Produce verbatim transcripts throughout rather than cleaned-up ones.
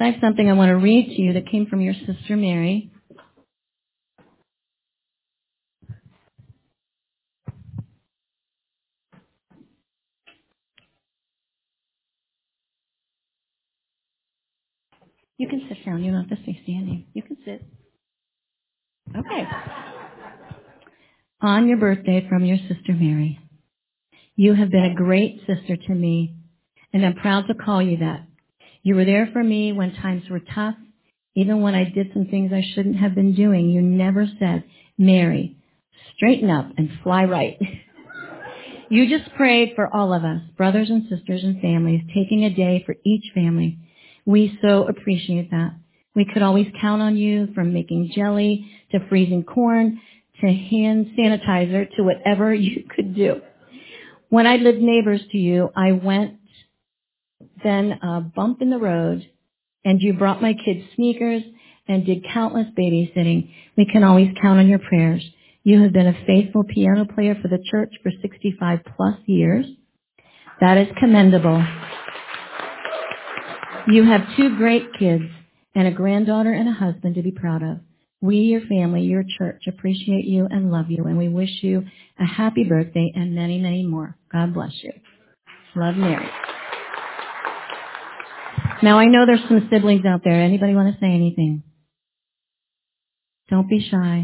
So I have something I want to read to you that came from your sister Mary. You can sit down. You don't have to stay standing. You can sit. Okay. On your birthday from your sister Mary. You have been a great sister to me, and I'm proud to call you that. You were there for me when times were tough. Even when I did some things I shouldn't have been doing, you never said, Mary, straighten up and fly right. You just prayed for all of us, brothers and sisters and families, taking a day for each family. We so appreciate that. We could always count on you, from making jelly to freezing corn to hand sanitizer to whatever you could do. When I lived neighbors to you, I went then a bump in the road, and you brought my kids sneakers and did countless babysitting. We can always count on your prayers. You have been a faithful piano player for the church for sixty-five plus years. That is commendable. You have two great kids and a granddaughter and a husband to be proud of. We, your family, your church, appreciate you and love you, and we wish you a happy birthday and many, many more. God bless you. Love, Mary. Now, I know there's some siblings out there. Anybody want to say anything? Don't be shy.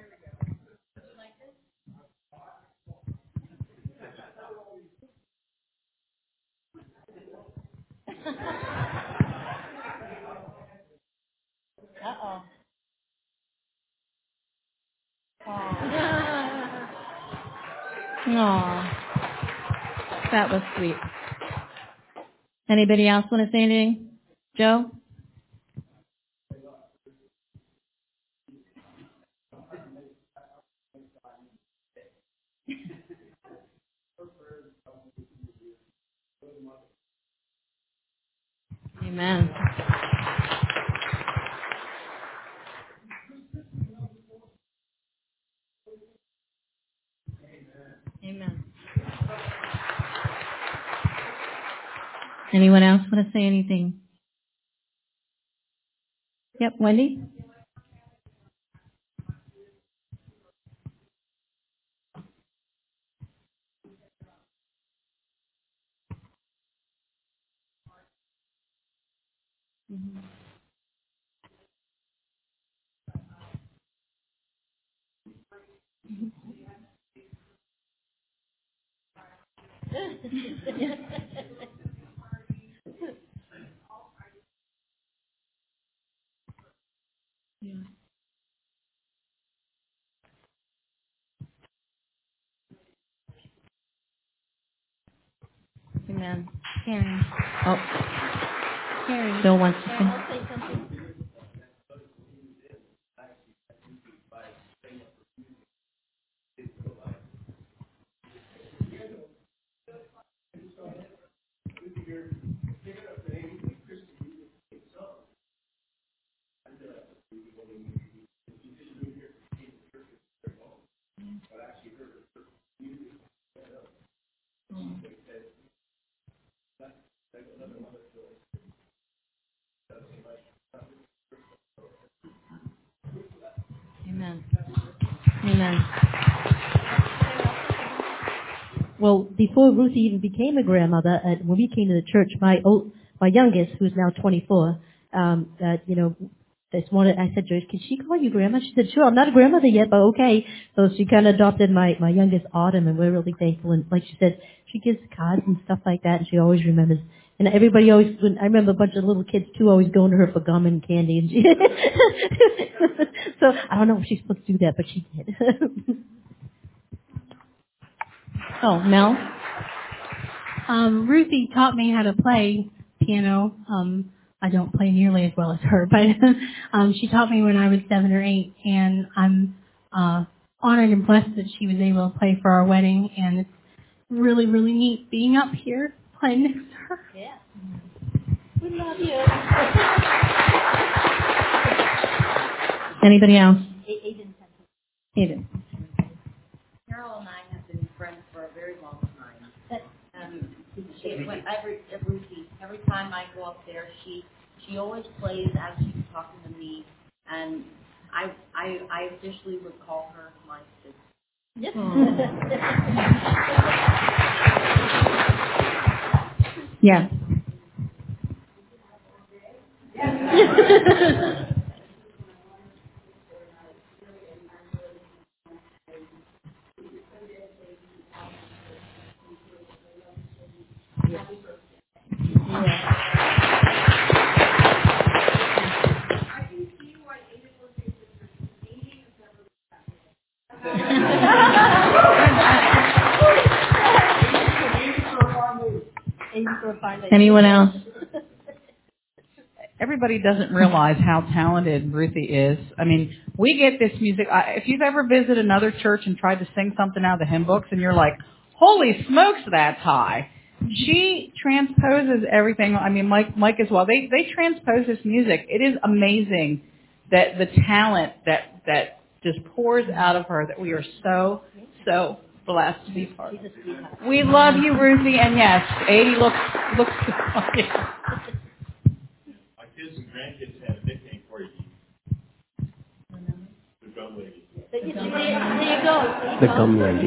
Uh-oh. Aw, that was sweet. Anybody else want to say anything? Joe? Amen. Amen. Anyone else want to say anything? Yep, Wendy? Mm-hmm. Yeah. Amen. Karen. Oh, Karen. Bill wants to say. I'll say something. Amen. Amen. Well, before Ruthie even became a grandmother, uh, when we came to the church, my old, my youngest, who's now twenty-four, um, uh, you know, this morning I said, Joyce, can she call you grandma? She said, sure, I'm not a grandmother yet, but okay. So she kind of adopted my, my youngest, Autumn, and we're really thankful. And like she said, she gives cards and stuff like that, and she always remembers. And everybody always, when, I remember a bunch of little kids too always going to her for gum and candy. And she so I don't know if she's supposed to do that, but she did. Oh, Mel? Um, Ruthie taught me how to play piano. Um, I don't play nearly as well as her, but um, she taught me when I was seven or eight, and I'm uh, honored and blessed that she was able to play for our wedding, and it's really, really neat being up here playing next to her. Yeah. We love you. Anybody else? Aiden. Aiden. Carol and I have been friends for a very long time. Um, she, when every, every, every every time I go up there, she she always plays as she's talking to me, and I I, I officially would call her my sister. Yes. Yeah. Anyone else? Everybody doesn't realize how talented Ruthie is. I mean, we get this music. I, if you've ever visited another church and tried to sing something out of the hymn books and you're like, holy smokes, that's high. She transposes everything. I mean, Mike, Mike as well. They, they transpose this music. It is amazing that the talent that, that just pours out of her, that we are so, so blessed to be part of. We love you, Ruthie, and yes, eighty looks, looks good on you. My kids and grandkids have a nickname for you. The gum lady. There you go. The gum lady.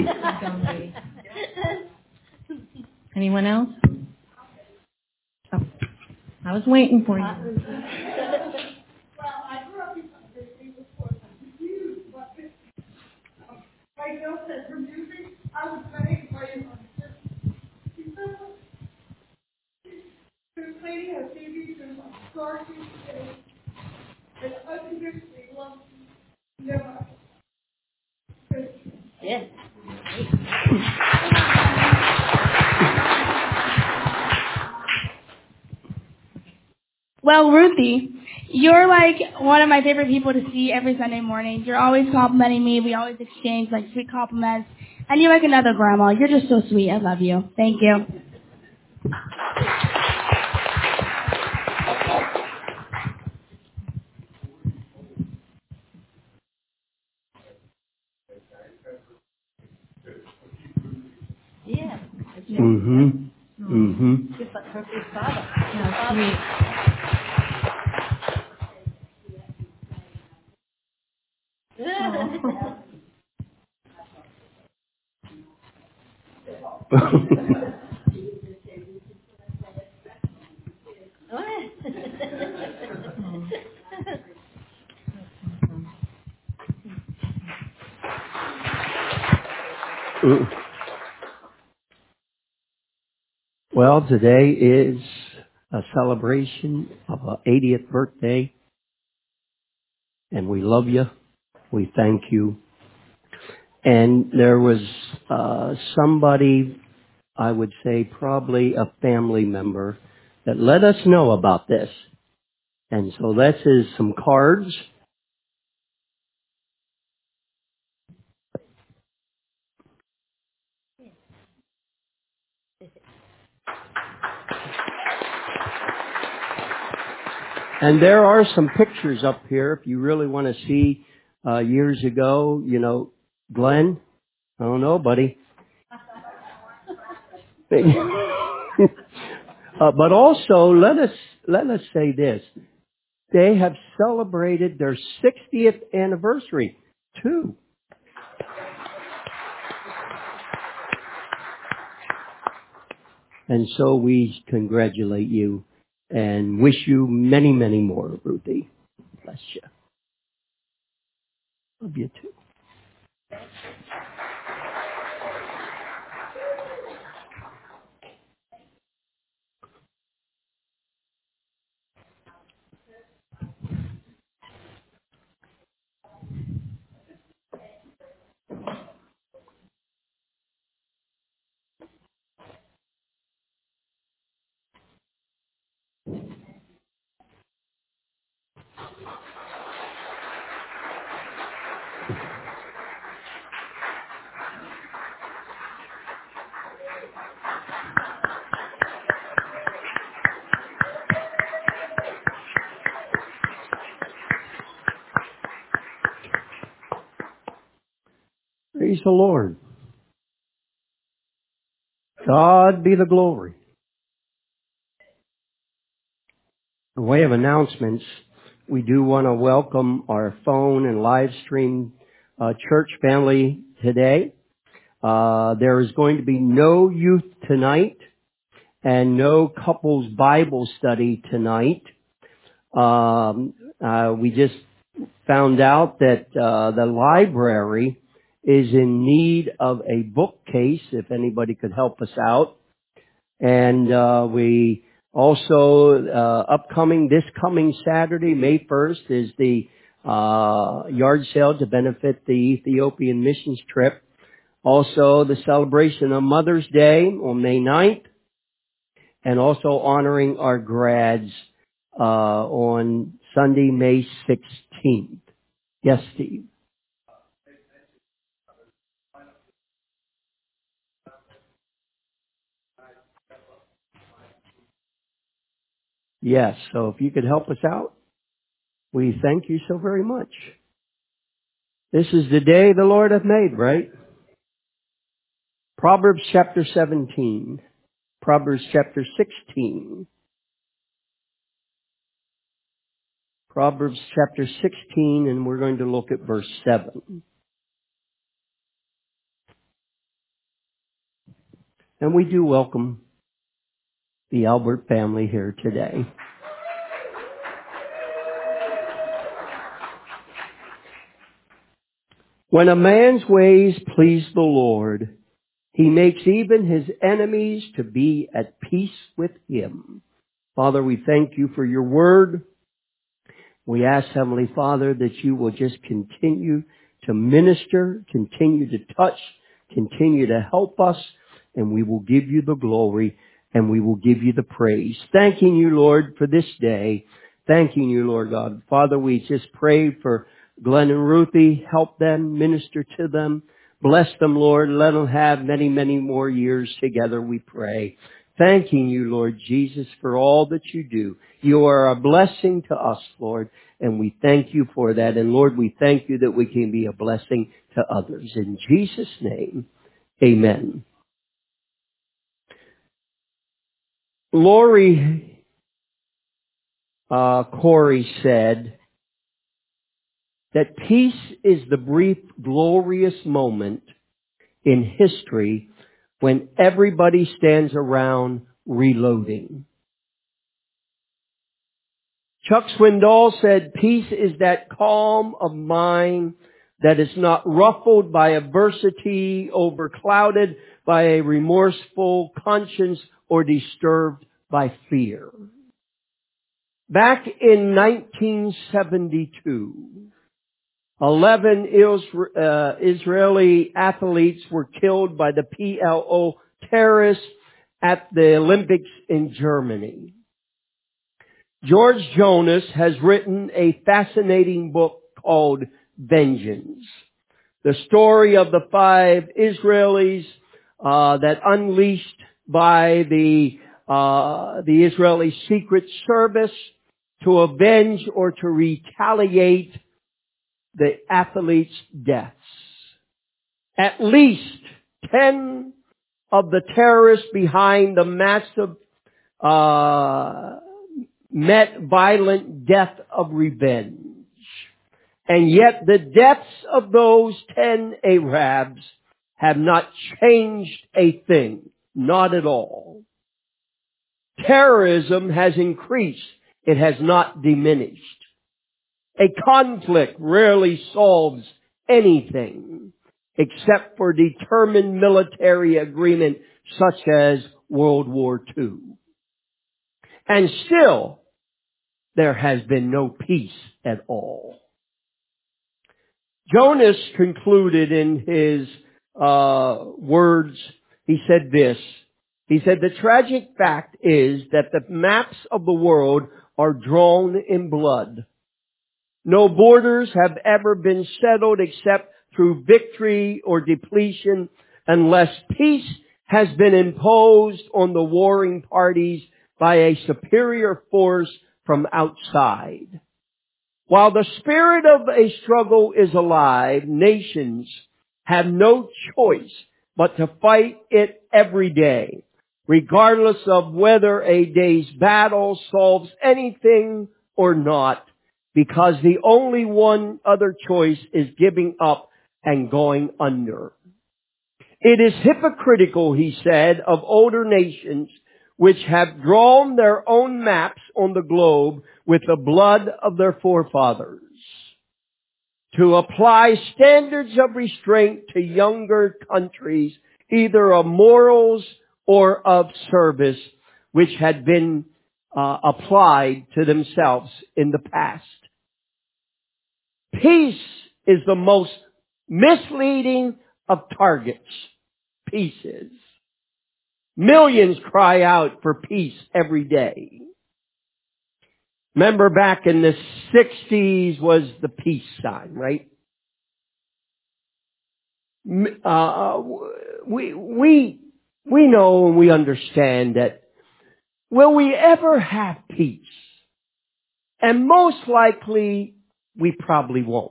Anyone else? Oh, I was waiting for you. Well, I grew up in the English course. Huge, but my girl said her music, I was playing for you. She was playing her T V through my car, and unconditionally loved me. Never. Yes. Well, Ruthie, you're like one of my favorite people to see every Sunday morning. You're always complimenting me. We always exchange like sweet compliments. And you're like another grandma. You're just so sweet. I love you. Thank you. Yeah. Mm-hmm. Mm-hmm. Just like her big father. How sweet. Well, today is a celebration of her eightieth birthday, and we love you. We thank you. And there was uh, somebody, I would say probably a family member, that let us know about this. And so this is some cards. And there are some pictures up here if you really want to see uh, years ago, you know, Glenn, I don't know, buddy. uh, but also, let us, let us say this. They have celebrated their sixtieth anniversary, too. And so we congratulate you and wish you many, many more, Ruthie. Bless you. Love you too. Praise the Lord. God be the glory. In way of announcements, we do want to welcome our phone and live stream uh, church family today. Uh, there is going to be no youth tonight and no couples Bible study tonight. Um, uh, we just found out that uh, the library is in need of a bookcase, if anybody could help us out. And uh, we also, uh, upcoming, this coming Saturday, May first, is the uh, yard sale to benefit the Ethiopian missions trip. Also, the celebration of Mother's Day on May ninth, and also honoring our grads uh, on Sunday, May sixteenth. Yes, Steve? Yes, so if you could help us out, we thank you so very much. This is the day the Lord hath made, right? Proverbs chapter seventeen. Proverbs chapter sixteen. Proverbs chapter sixteen, and we're going to look at verse seven. And we do welcome the Albert family here today. When a man's ways please the Lord, he makes even his enemies to be at peace with him. Father, we thank you for your word. We ask, Heavenly Father, that you will just continue to minister, continue to touch, continue to help us, and we will give you the glory and we will give you the praise. Thanking you, Lord, for this day. Thanking you, Lord God. Father, we just pray for Glenn and Ruthie. Help them, minister to them. Bless them, Lord. Let them have many, many more years together, we pray. Thanking you, Lord Jesus, for all that you do. You are a blessing to us, Lord, and we thank you for that. And Lord, we thank you that we can be a blessing to others. In Jesus' name, amen. Lori uh, Corey said that peace is the brief, glorious moment in history when everybody stands around reloading. Chuck Swindoll said, peace is that calm of mind that is not ruffled by adversity, overclouded by a remorseful conscience, or disturbed by fear. Back in nineteen seventy-two, eleven Israeli athletes were killed by the P L O terrorists at the Olympics in Germany. George Jonas has written a fascinating book called Vengeance. The story of the five Israelis uh, that unleashed by the uh, the Israeli Secret Service to avenge or to retaliate the athletes' deaths. At least ten of the terrorists behind the massive uh met violent death of revenge. And yet the deaths of those ten Arabs have not changed a thing. Not at all. Terrorism has increased. It has not diminished. A conflict rarely solves anything except for determined military agreement such as World War Two. And still, there has been no peace at all. Jonas concluded in his uh, words, he said this. He said, the tragic fact is that the maps of the world are drawn in blood. No borders have ever been settled except through victory or depletion, unless peace has been imposed on the warring parties by a superior force from outside. While the spirit of a struggle is alive, nations have no choice but to fight it every day. regardless of whether a day's battle solves anything or not, because the only one other choice is giving up and going under. It is hypocritical, he said, of older nations which have drawn their own maps on the globe with the blood of their forefathers, to apply standards of restraint to younger countries, either of morals or of service, which had been uh, applied to themselves in the past. Peace is the most misleading of targets. Peace is. Millions cry out for peace every day. Remember back in the sixties was the peace sign, right? Uh, we, we, we know and we understand that will we ever have peace? And most likely we probably won't.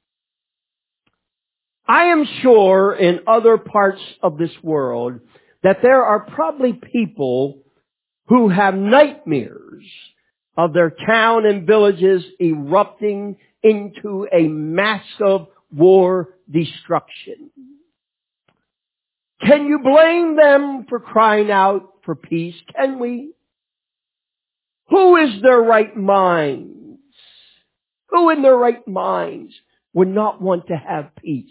I am sure in other parts of this world that there are probably people who have nightmares of their town and villages erupting into a massive war destruction. Can you blame them for crying out for peace? Can we? Who is their right minds? Who in their right minds would not want to have peace?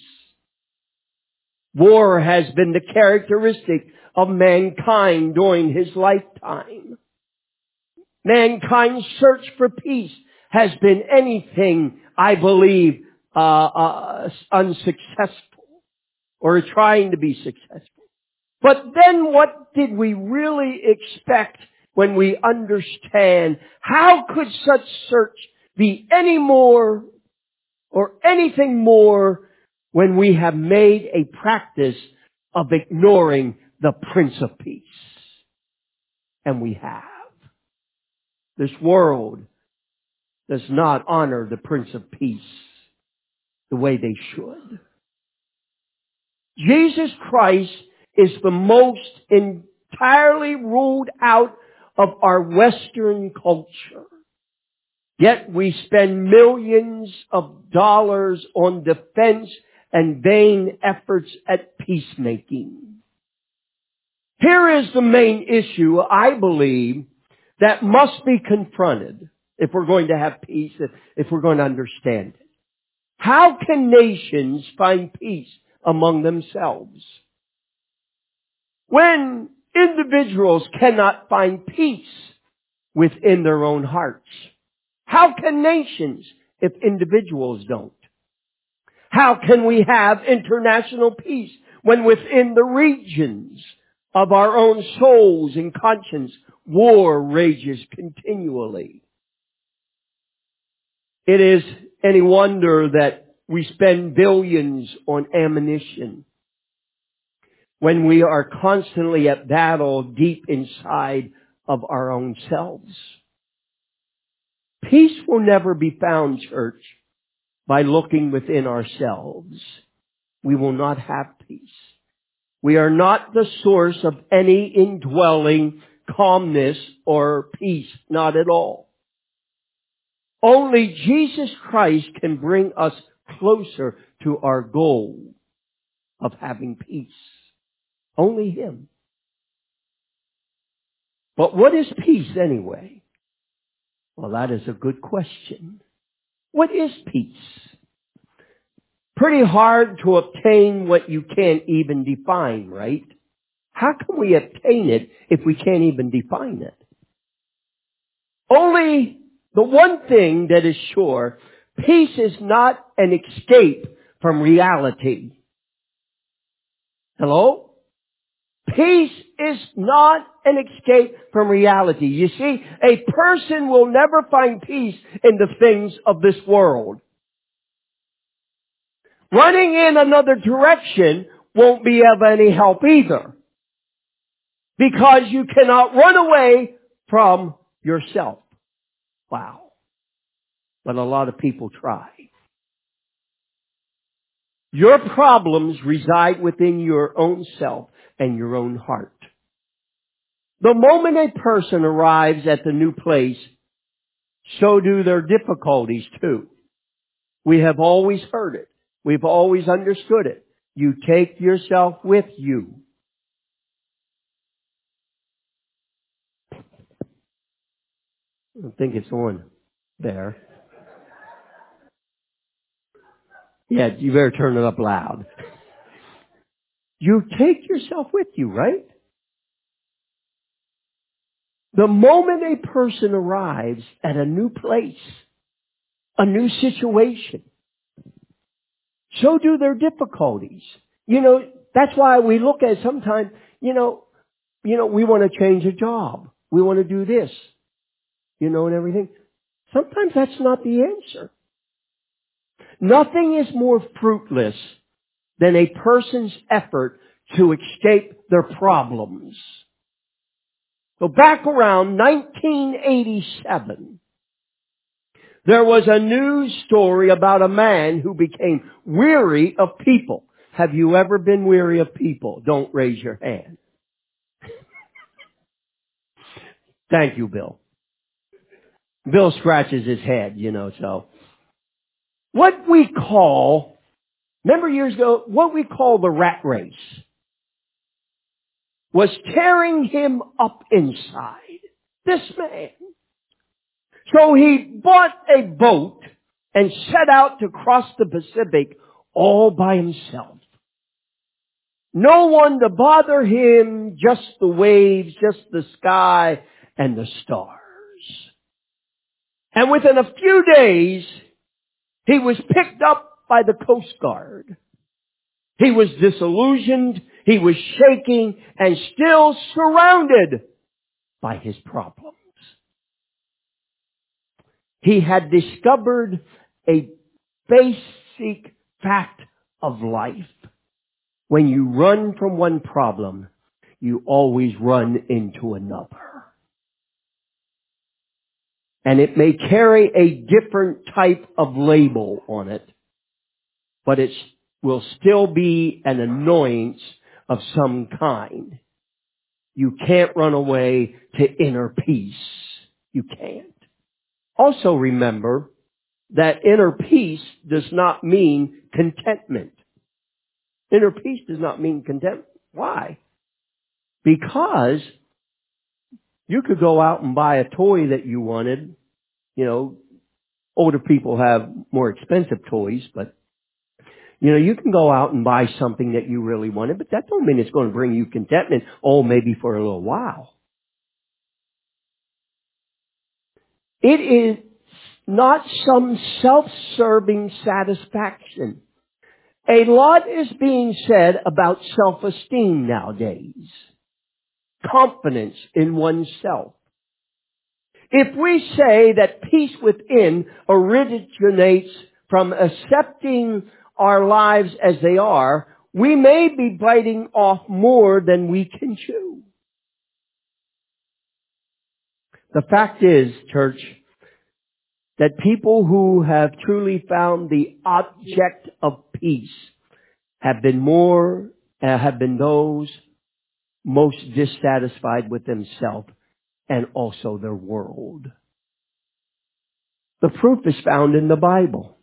War has been the characteristic of mankind during his lifetime. Mankind's search for peace has been anything, I believe, uh, uh, unsuccessful or trying to be successful. But then what did we really expect when we understand how could such search be any more or anything more when we have made a practice of ignoring the Prince of Peace? And we have. This world does not honor the Prince of Peace the way they should. Jesus Christ is the most entirely ruled out of our Western culture. Yet we spend millions of dollars on defense and vain efforts at peacemaking. Here is the main issue, I believe, that must be confronted if we're going to have peace, if, if we're going to understand it. How can nations find peace among themselves? When individuals cannot find peace within their own hearts, how can nations if individuals don't? How can we have international peace when within the regions of our own souls and conscience war rages continually? It is any wonder that we spend billions on ammunition when we are constantly at battle deep inside of our own selves. Peace will never be found, church, by looking within ourselves. We will not have peace. We are not the source of any indwelling calmness or peace, not at all. Only Jesus Christ can bring us closer to our goal of having peace. Only Him. But what is peace anyway? Well, that is a good question. What is peace? Pretty hard to obtain what you can't even define, right? How can we obtain it if we can't even define it? Only the one thing that is sure, peace is not an escape from reality. Hello? Peace is not an escape from reality. You see, a person will never find peace in the things of this world. Running in another direction won't be of any help either. Because you cannot run away from yourself. Wow. But a lot of people try. Your problems reside within your own self and your own heart. The moment a person arrives at the new place, so do their difficulties too. We have always heard it. We've always understood it. You take yourself with you. I don't think it's on there. Yeah, you better turn it up loud. You take yourself with you, right? The moment a person arrives at a new place, a new situation, so do their difficulties. You know, that's why we look at sometimes, you know, you know, we want to change a job. We want to do this, you know, and everything. Sometimes that's not the answer. Nothing is more fruitless than a person's effort to escape their problems. So back around nineteen eighty-seven, there was a news story about a man who became weary of people. Have you ever been weary of people? Don't raise your hand. Thank you, Bill. Bill scratches his head, you know, so. What we call, remember years ago, what we call the rat race was tearing him up inside. This man. So he bought a boat and set out to cross the Pacific all by himself. No one to bother him, just the waves, just the sky and the stars. And within a few days, he was picked up by the Coast Guard. He was disillusioned, he was shaking, and still surrounded by his problems. He had discovered a basic fact of life. When you run from one problem, you always run into another. And it may carry a different type of label on it, but it will still be an annoyance of some kind. You can't run away to inner peace. You can't. Also remember that inner peace does not mean contentment. Inner peace does not mean contentment. Why? Because you could go out and buy a toy that you wanted. You know, older people have more expensive toys, but you know, you can go out and buy something that you really wanted, but that don't mean it's going to bring you contentment. Oh, maybe for a little while. It is not some self-serving satisfaction. A lot is being said about self-esteem nowadays. Confidence in oneself. If we say that peace within originates from accepting our lives as they are, we may be biting off more than we can chew. The fact is, church, that people who have truly found the object of peace have been more, uh, have been those most dissatisfied with themselves and also their world. The proof is found in the Bible.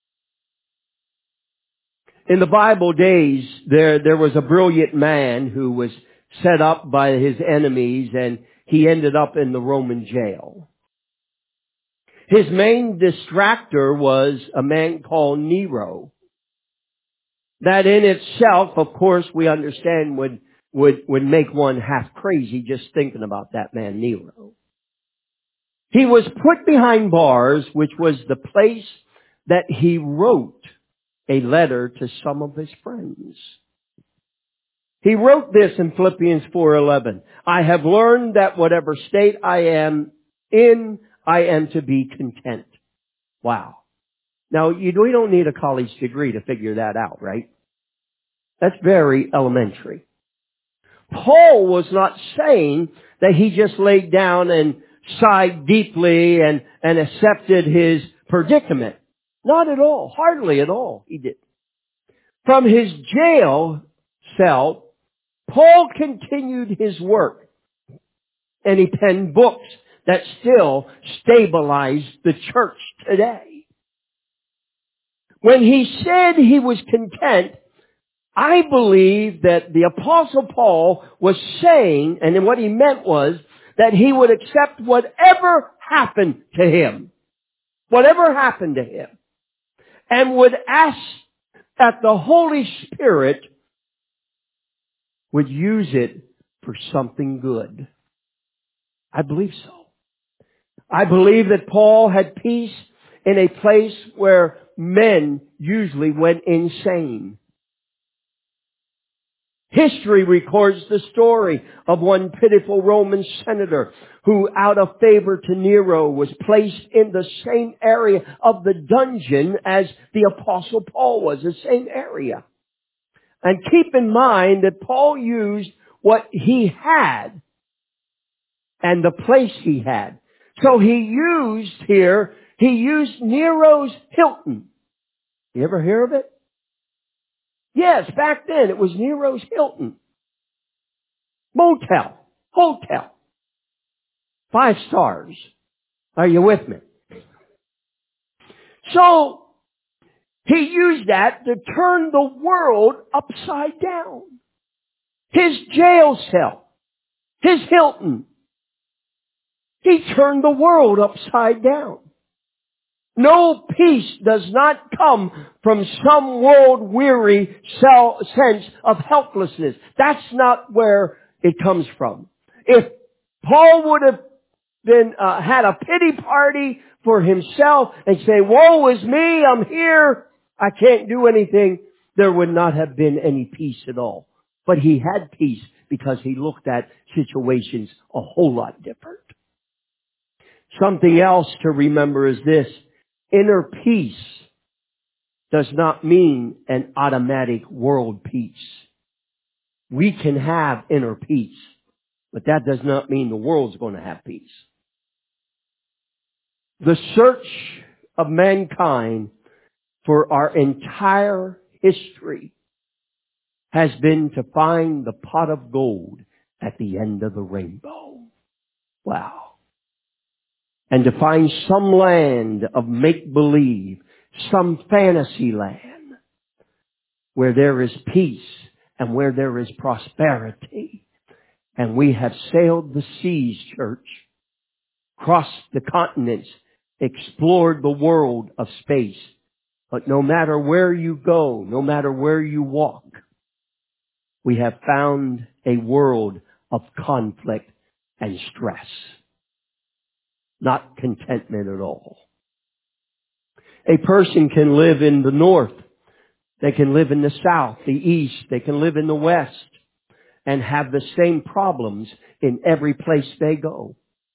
In the Bible days, there, there was a brilliant man who was set up by his enemies, and he ended up in the Roman jail. His main distractor was a man called Nero. That in itself, of course, we understand would, would, would make one half crazy just thinking about that man Nero. He was put behind bars, which was the place that he wrote a letter to some of his friends. He wrote this in Philippians four eleven. I have learned that whatever state I am in, I am to be content. Wow. Now, you, we don't need a college degree to figure that out, right? That's very elementary. Paul was not saying that he just laid down and sighed deeply and, and accepted his predicament. Not at all. Hardly at all. He did. From his jail cell, Paul continued his work. And he penned books that still stabilize the church today. When he said he was content, I believe that the Apostle Paul was saying, and then what he meant was, that he would accept whatever happened to him. Whatever happened to him. And would ask that the Holy Spirit would use it for something good. I believe so. I believe that Paul had peace in a place where men usually went insane. History records the story of one pitiful Roman senator who, out of favor to Nero, was placed in the same area of the dungeon as the Apostle Paul was, the same area. And keep in mind that Paul used what he had and the place he had. So he used here, he used Nero's Hilton. You ever hear of it? Yes, back then it was Nero's Hilton. Motel. Hotel. Five stars. Are you with me? So, he used that to turn the world upside down. His jail cell. His Hilton. He turned the world upside down. No peace does not come from some world-weary sense of helplessness. That's not where it comes from. If Paul would have been uh, had a pity party for himself and say, "Woe is me, I'm here, I can't do anything," there would not have been any peace at all. But he had peace because he looked at situations a whole lot different. Something else to remember is this. Inner peace does not mean an automatic world peace. We can have inner peace, but that does not mean the world's going to have peace. The search of mankind for our entire history has been to find the pot of gold at the end of the rainbow. Wow. And to find some land of make-believe, some fantasy land, where there is peace and where there is prosperity. And we have sailed the seas, church, crossed the continents, explored the world of space. But no matter where you go, no matter where you walk, we have found a world of conflict and stress. Not contentment at all. A person can live in the north. They can live in the south, the east. They can live in the west and have the same problems in every place they go.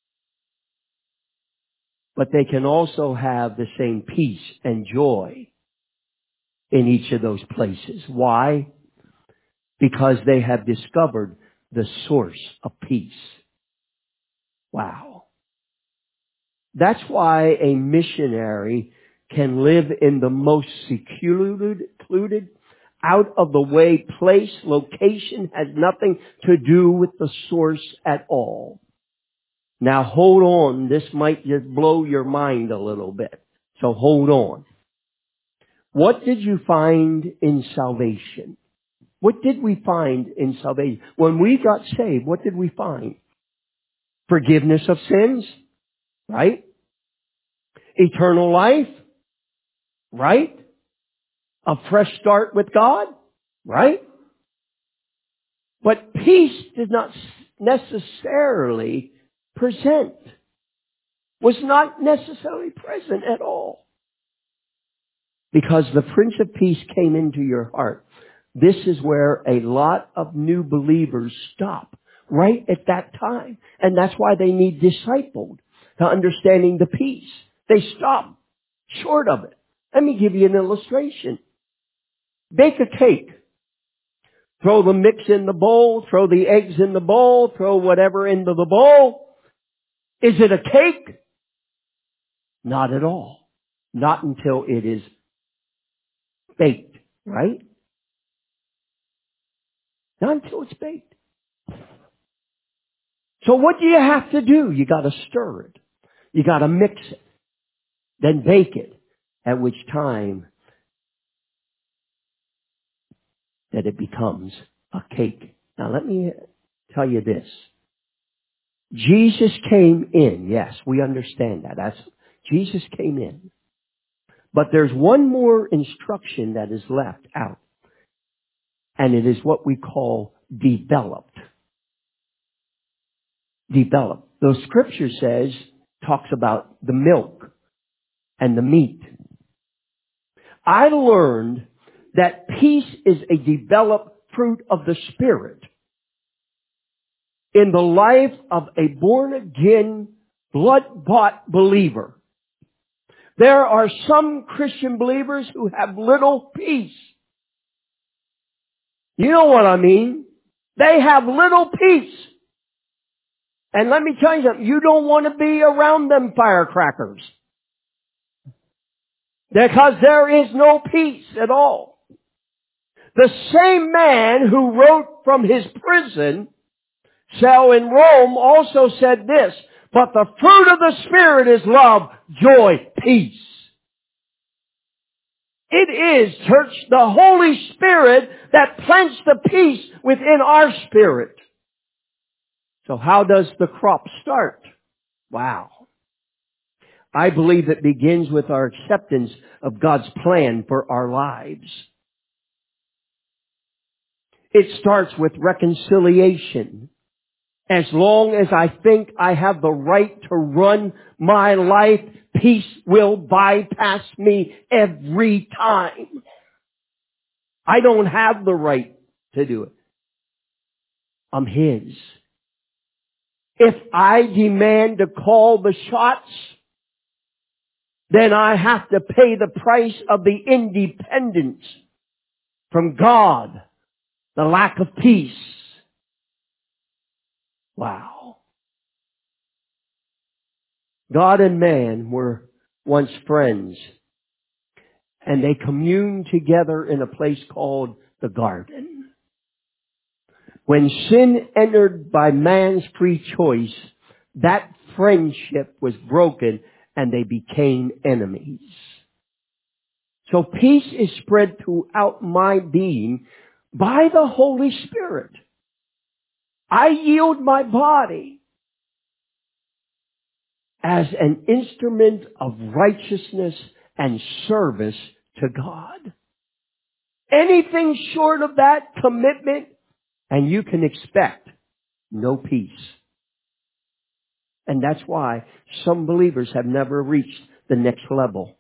But they can also have the same peace and joy in each of those places. Why? Because they have discovered the source of peace. Wow. That's why a missionary can live in the most secluded, secluded, out of the way place. Location has nothing to do with the source at all. Now hold on. This might just blow your mind a little bit. So hold on. What did you find in salvation? What did we find in salvation? When we got saved, what did we find? Forgiveness of sins. Right? Eternal life. Right? A fresh start with God. Right? But peace did not necessarily present. Was not necessarily present at all. Because the Prince of Peace came into your heart. This is where a lot of new believers stop. Right at that time. And that's why they need discipled to understanding the peace. They stop short of it. Let me give you an illustration. Bake a cake. Throw the mix in the bowl. Throw the eggs in the bowl. Throw whatever into the bowl. Is it a cake? Not at all. Not until it is baked, right? Not until it's baked. So what do you have to do? You got to stir it. You got to mix it. Then bake it. At which time that it becomes a cake. Now let me tell you this. Jesus came in. Yes, we understand that. That's Jesus came in. But there's one more instruction that is left out. And it is what we call developed. Developed. The scripture says, talks about the milk and the meat. I learned that peace is a developed fruit of the Spirit in the life of a born-again, blood-bought believer. There are some Christian believers who have little peace. You know what I mean? They have little peace. And let me tell you something, you don't want to be around them firecrackers. Because there is no peace at all. The same man who wrote from his prison cell in Rome also said this, but the fruit of the Spirit is love, joy, peace. It is, church, the Holy Spirit that plants the peace within our spirit. So how does the crop start? Wow. I believe it begins with our acceptance of God's plan for our lives. It starts with reconciliation. As long as I think I have the right to run my life, peace will bypass me every time. I don't have the right to do it. I'm His. If I demand to call the shots, then I have to pay the price of the independence from God, the lack of peace. Wow. God and man were once friends, and they communed together in a place called the garden. When sin entered by man's free choice, that friendship was broken and they became enemies. So peace is spread throughout my being by the Holy Spirit. I yield my body as an instrument of righteousness and service to God. Anything short of that commitment, and you can expect no peace. And that's why some believers have never reached the next level.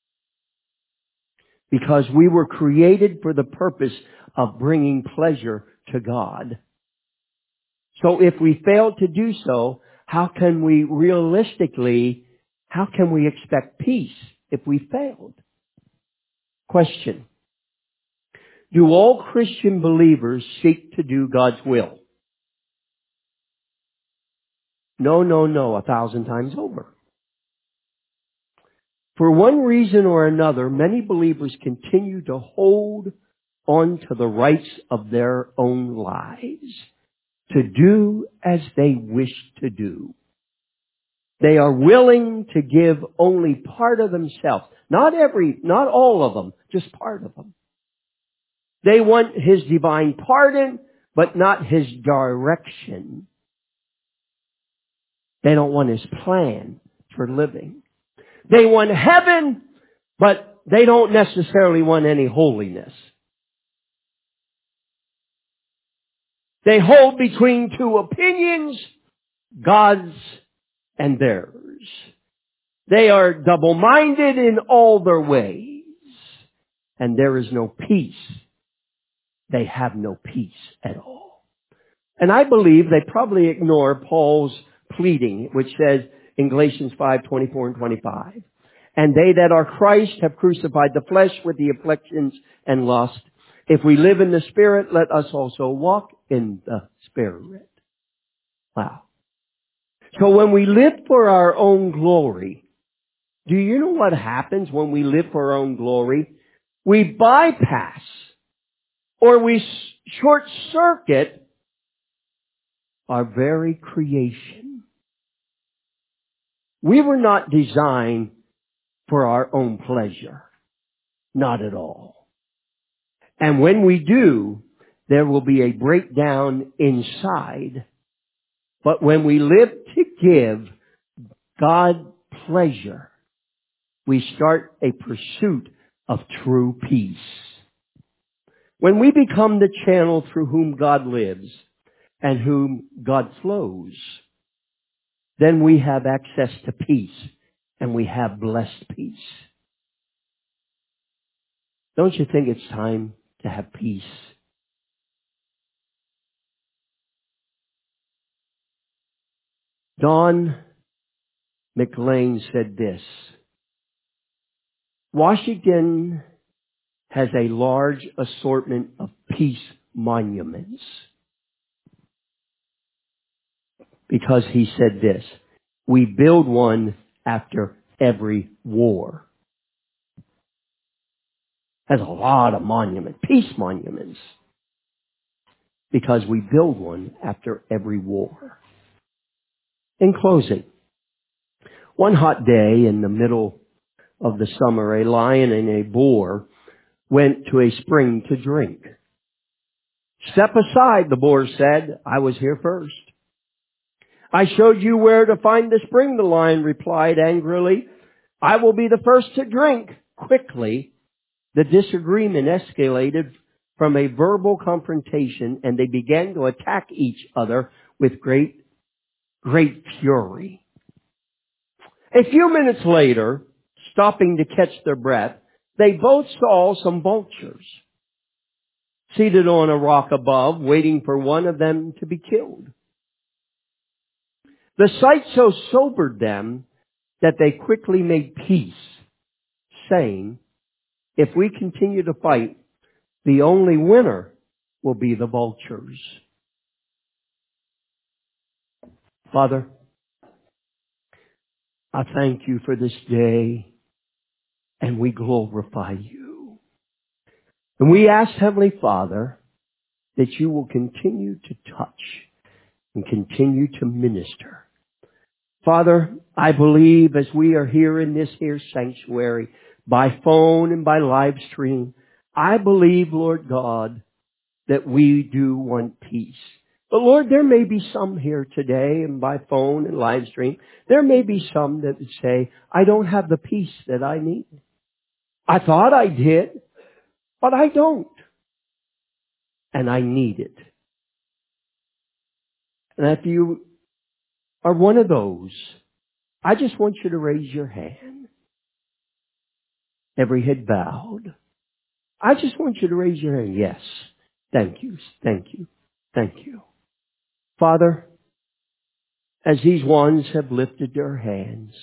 Because we were created for the purpose of bringing pleasure to God. So if we fail to do so, how can we realistically, how can we expect peace if we failed? Question. Do all Christian believers seek to do God's will? No, no, no, a thousand times over. For one reason or another, many believers continue to hold on to the rights of their own lives, to do as they wish to do. They are willing to give only part of themselves. Not every, not all of them, just part of them. They want His divine pardon, but not His direction. They don't want His plan for living. They want heaven, but they don't necessarily want any holiness. They hold between two opinions, God's and theirs. They are double-minded in all their ways, and there is no peace. They have no peace at all. And I believe they probably ignore Paul's pleading, which says in Galatians five, twenty-four and twenty-five, and they that are Christ have crucified the flesh with the afflictions and lust. If we live in the Spirit, let us also walk in the Spirit. Wow. So when we live for our own glory, do you know what happens when we live for our own glory? We bypass or we short circuit our very creation. We were not designed for our own pleasure. Not at all. And when we do, there will be a breakdown inside. But when we live to give God pleasure, we start a pursuit of true peace. When we become the channel through whom God lives and whom God flows, then we have access to peace, and we have blessed peace. Don't you think it's time to have peace? Don McLean said this: Washington has a large assortment of peace monuments. Because he said this: we build one after every war. Has a lot of monuments, peace monuments, because we build one after every war. In closing, one hot day in the middle of the summer, a lion and a boar went to a spring to drink. Step aside, the boar said. I was here first. I showed you where to find the spring, the lion replied angrily. I will be the first to drink. Quickly, the disagreement escalated from a verbal confrontation, and they began to attack each other with great, great fury. A few minutes later, stopping to catch their breath, they both saw some vultures seated on a rock above, waiting for one of them to be killed. The sight so sobered them that they quickly made peace, saying, if we continue to fight, the only winner will be the vultures. Father, I thank you for this day, and we glorify you. And we ask, Heavenly Father, that you will continue to touch and continue to minister. Father, I believe as we are here in this here sanctuary, by phone and by live stream, I believe, Lord God, that we do want peace. But Lord, there may be some here today and by phone and live stream, there may be some that would say, I don't have the peace that I need. I thought I did, but I don't. And I need it. And if you are one of those, I just want you to raise your hand. Every head bowed. I just want you to raise your hand. Yes. Thank you. Thank you. Thank you. Father, as these ones have lifted their hands,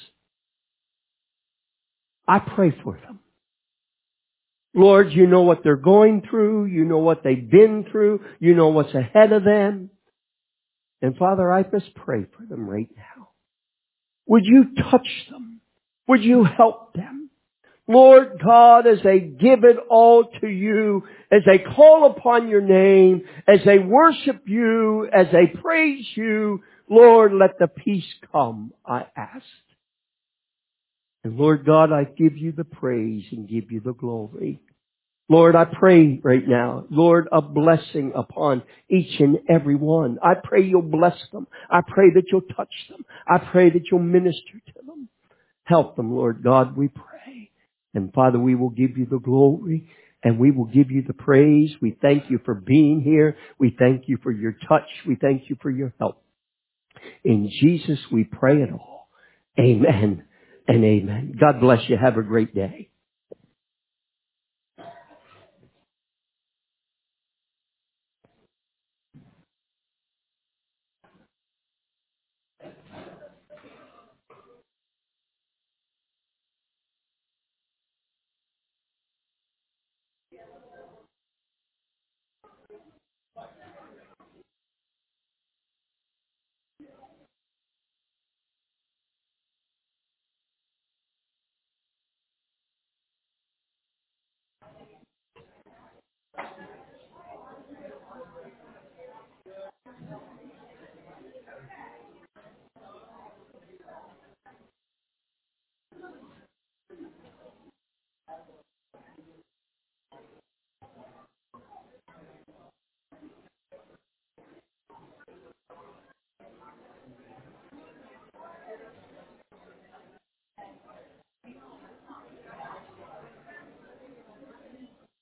I pray for them. Lord, you know what they're going through. You know what they've been through. You know what's ahead of them. And Father, I just pray for them right now. Would you touch them? Would you help them? Lord God, as they give it all to you, as they call upon your name, as they worship you, as they praise you, Lord, let the peace come, I ask. And Lord God, I give you the praise and give you the glory. Lord, I pray right now, Lord, a blessing upon each and every one. I pray you'll bless them. I pray that you'll touch them. I pray that you'll minister to them. Help them, Lord God, we pray. And Father, we will give you the glory and we will give you the praise. We thank you for being here. We thank you for your touch. We thank you for your help. In Jesus we pray it all. Amen and amen. God bless you. Have a great day.